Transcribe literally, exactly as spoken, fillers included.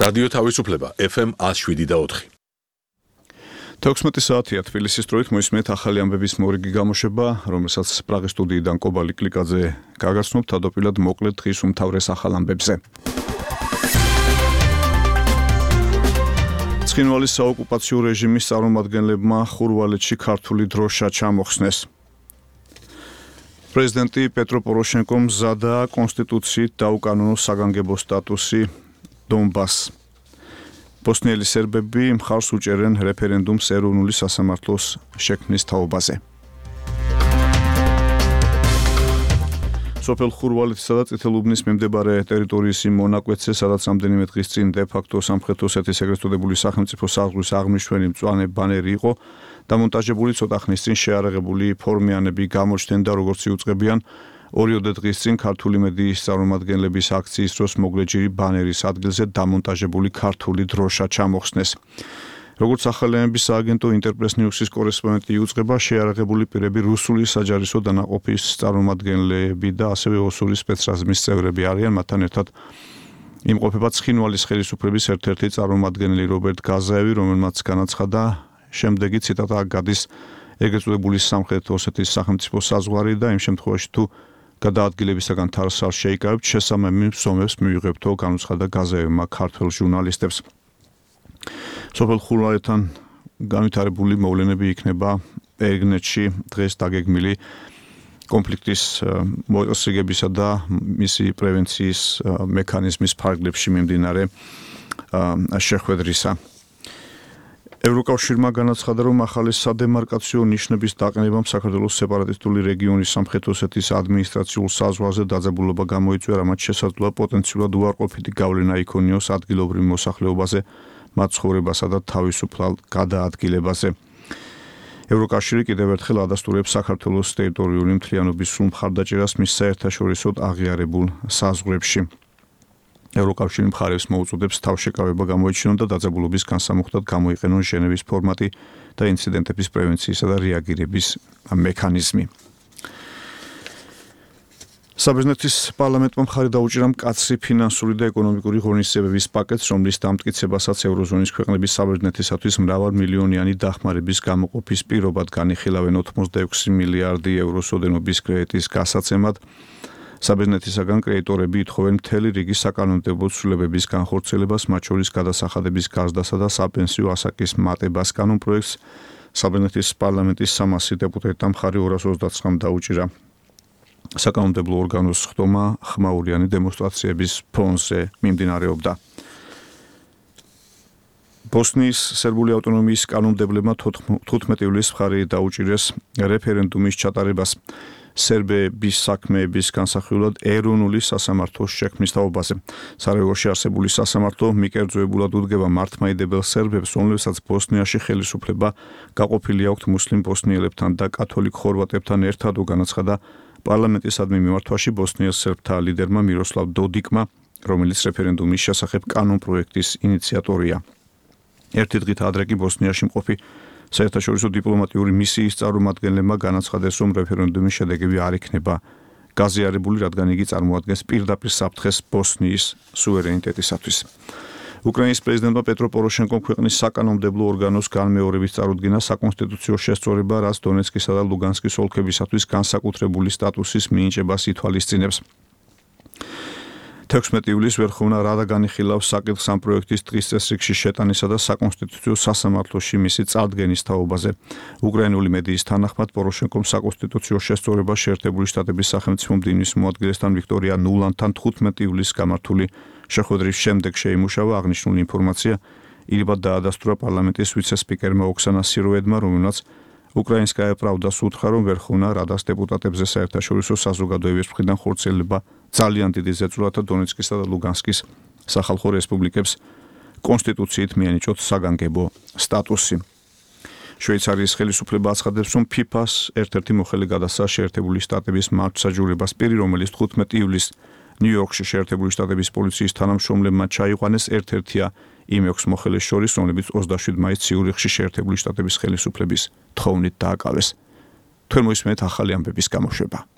რადიო თავისუფლება ეფ ემ one oh seven და four. თექვსმეტი საათია თბილისის დროით მოისმენთ ახალი ამბების მორიგი გამოშვება, რომელსაც პრაღის სტუდიიდან კობალი კლიკაძე გაგაცნობთ თავდაპირველად მოკლედ დღის უმთავრეს ახალ ამბებზე. ცხინვალის საოკუპაციო რეჟიმის წარმომადგენლებმა ხურვალეთში ქართული დროშა ჩამოხსნეს. პრეზიდენტი პეტრო პოროშენკომ მზადაა კონსტიტუციით დაუკანონო საგანგებო სტატუსი დონბასს. ბოსნიელი სერბები მხარს უჭერენ რეფერენდუმს ეროვნული სასამართლოს შექმნის თაობაზე. სოფელ ხურვალეთისა და წითელუბნის მიმდებარე ტერიტორიის იმ მონაკვეთზე, სადაც რამდენიმე დღის წინ დე-ფაქტო სამხრეთ ოსეთის ეგრეთ წოდებული სახელმწიფო საზღვრის აღმნიშვნელი მწვანე ბანერი იყო, დამონტაჟებული ცოტა ხნის წინ შეარაღებული ფორმიანები გამოჩნდნენ და როგორც იუწყებიან, ორიოდე დღის წინ ქართული მედიის წარმომადგენლების აქციის დროს მოგლეჯირი ბანერის ადგილზე დამონტაჟებული ქართული დროშა ჩამოხსნეს. როგორც ახალი ამბების სააგენტო ინტერპრეს ნიუსის კორესპონდენტი იუწყება, შეარაღებული პირები რუსული საჯარისო დანაყოფის წარმომადგენლები და ასევე ოსურის სპეცრაზმის წევრები არიან, მათთან ერთად იმყოფება ცხინვალის ხელისუფლების ერთ-ერთი წარმომადგენელი რობერტ გაზაევი, რომელმაც განაცხადა, შემდეგი ციტატა გადის ეგრეთ წოდებული სამხრეთ ოსეთის სახელმწიფო საზღვარი და იმ შემთხვევაში თუ გადაადგილებისაგან თავს არ შეიკავებთ, შესაბამი მსომებს მივიღებთო, განუცხადა გაზაევმა ქართველ ჟურნალისტებს. სოფელ ხურვალეთთან განვითარებული მოვლენები იქნება ეგნეთში დღეს დაგეგმილი კონფლიქტის მოწესრიგებისა და მისი პრევენციის მექანიზმის ფარგლებში მიმდინარე შეხვედრისა. ევროკავშირმა განაცხადა, რომ ახალი სადემარკაციო ნიშნების დაყენებამ საქართველოს სეპარატისტული რეგიონის სამხრეთ ოსეთის ადმინისტრაციულ საზღვარზე დაძაბულობა გამოიწვია, რამაც შესაძლოა პოტენციურად უარყოფითი გავლენა იქონიოს ადგილობრივ მოსახლეობაზე, მათ ცხოვრებასა და თავისუფლ გადაადგილებაზე. ევროკავშირი კიდევ ერთხელ ადასტურებს საქართველოს ტერიტორიული მთლიანობის სრულ მხარდაჭერას მის საერთაშორისოდ აღიარებულ საზღვრებში. ევროკავშირი მხარებს მოუწოდებს თავშეკავება გამოიჩინონ და დაძაბულობის განსამუხტად გამოიყენონ ჟენევის ფორმატი და ინციდენტების პრევენციისა და რეაგირების მექანიზმი. საბერძნეთის პარლამენტმა მხარი დაუჭირა მკაცრი ფინანსური და ეკონომიკური ღონისძიებების პაკეტს, რომლის დამტკიცებასაც ევროზონის ქვეყნების საბერძნეთისათვის მრავალმილიონიანი დახმარების გამოყოფის პირობად განიხილავენ ოცდაექვსი მილიარდი ევროს ოდენობის კრედიტის გასაცემად. საბერძნეთისაგან კრედიტორები ითხოვენ მთელი რიგი საკანონმდებლო ცვლილებების განხორციელებას, მათ შორის გადასახადების გაზრდასა და საპენსიო ასაკის მატებას კანონპროექტს. საბერძნეთის პარლამენტის სამასი დეპუტატთა მხარი ორას ოცდათხმამ დაუჭირა საკანონმდებლო ორგანოს ხდომა ხმაურიანი დემონსტრაციების ფონზე მიმდინარეობდა. ბოსნიის სერბული ავტონომიის კანონმდებლებმა თხუთმეტი ივლისს მხარი დაუჭირეს რეფერენდუმის ჩატარებას სერბების საქმეების განსახილველად ეროვნული სასამართლოს შექმნის თაობაზე. სარაევოში არსებული სასამართლო მიკერძოებულად უდგება მართლმადიდებელ სერბებს, რომლებსაც ბოსნიაში ხელისუფლება გაყოფილი აქვთ მუსლიმ ბოსნიელებთან და კათოლიკ ხორვატებთან ერთად, განაცხადა პარლამენტისადმი მიმართვაში ბოსნიელ სერბთა ლიდერმა მიროსლავ დოდიკმა, რომელიც რეფერენდუმის შესახებ კანონპროექტის ინიციატორია. ერთი დღით ადრე კი ბოსნიაში მყოფი საერთაშორისო დიპლომატიური მისიის წარმომადგენლებმა განაცხადეს, რომ რეფერენდუმის შედეგები არ იქნება გაზიარებული, რადგან იგი წარმოადგენს პირდაპირ საფრთხეს ბოსნიის სუვერენიტეტისათვის. უკრაინის პრეზიდენტმა პეტრო პოროშენკომ ქვეყნის საკანონმდებლო ორგანოს განმეორებით წარუდგინა საკონსტიტუციო შესწორება, რაც დონეცკისა და ლუგანსკის ოლქებისათვის განსაკუთრებული სტატუსის მინიჭებას ითვალისწინებს. თექვსმეტი ივლისს ვერხოვნა რადა განიხილავს საკითხს ამ პროექტის დღის წესრიგში შეტანისა და საკონსტიტუციო სასამართლოში მისი წარდგენის თაობაზე. უკრაინული მედიის თანახმად პოროშენკომ საკონსტიტუციო შესწორება შეერთებული შტატების სახელმწიფო მდივნის მოადგილესთან ვიქტორია ნულანთან თხუთმეტი ივლისს გამართული შეხვედრის შემდეგ შეიმუშავა. აღნიშნული ინფორმაცია ირიბად დაადასტურა პარლამენტის ვიცე-სპიკერმა ოქსანა სიროედმა, რომელმაც უკრაინსკაია პრავდას უთხრა, რომ ვერხოვნა რადას დეპუტატებზე საერთაშორისო საზოგადოების მხრიდან ხორციელება ძალიან დიდი ზეწოლათა დონეცკისა და ლუგანსკის სახალხო რესპუბლიკებს კონსტიტუციით მიენიჭოთ საგანგებო სტატუსი. შვეიცარიის ხელისუფლება აცხადებს, რომ ფიფას ერთ-ერთი მოხელე გადასცა შეერთებული შტატების მართლმსაჯულებას პირი, რომელიც თხუთმეტი ივლისს ნიუ-იორკში შეერთებული შტატების პოლიციის თანამშრომლებმა ჩაიყვანეს, ერთ-ერთია იმ ექვს მოხელეს შორის, რომლებიც ოცდაშვიდ მაისს ციურიხში შეერთებული შტატების ხელისუფლების თხოვნით დააკავეს. თქვენ მოისმენთ ახალი ამბების გამოშვება.